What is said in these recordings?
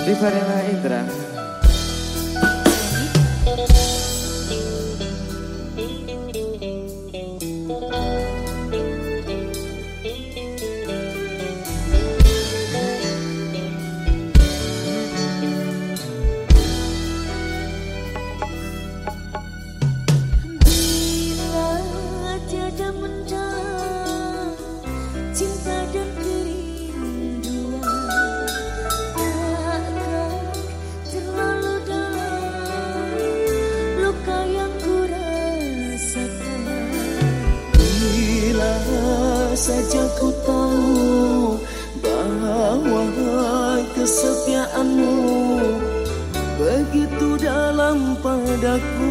Rivalina Indra. Saja ku tahu bahwa kesetiaanmu begitu dalam padaku,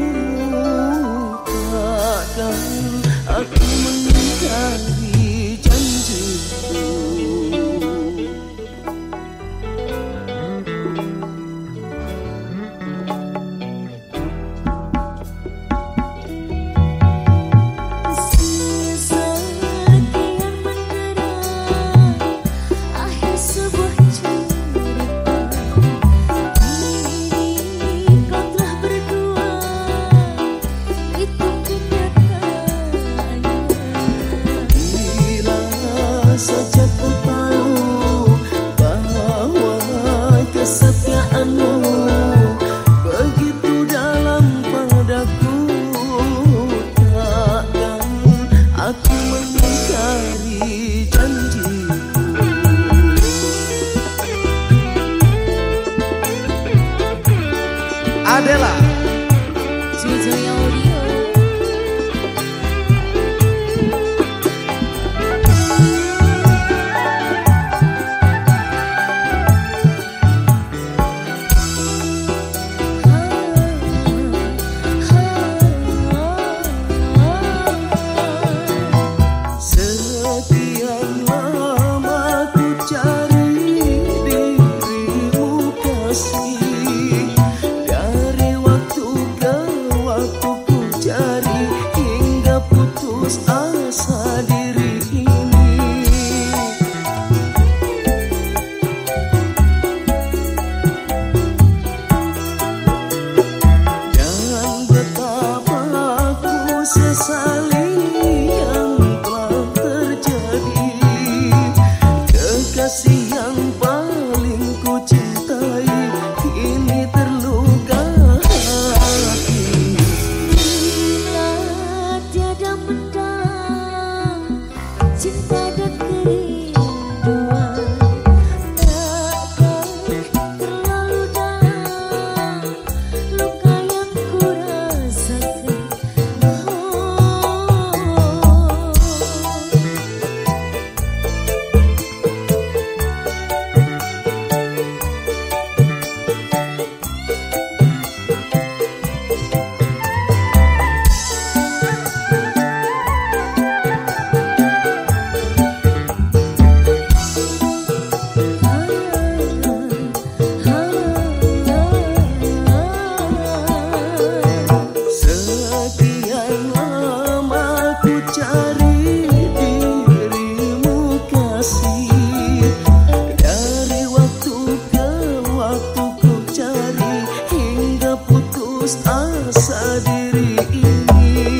takkan aku mengingkari janjiku. Saja ku tahu bahwa kesetiaanmu begitu dalam padaku, takkan aku mengingkari janjiku. Adela Jojoy Audio. Sesali yang telah terjadi, kekasih yang paling ku cintai kini terluka hati. Bila tiada mendam cinta dan kerinduan, takkan terlalu dalam luka yang ku rasakan. Asa diri ini,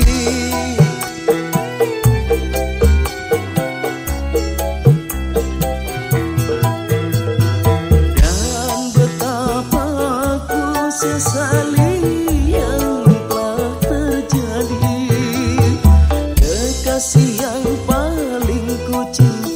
dan betapa ku sesali yang telah terjadi, kekasih yang paling ku cintai.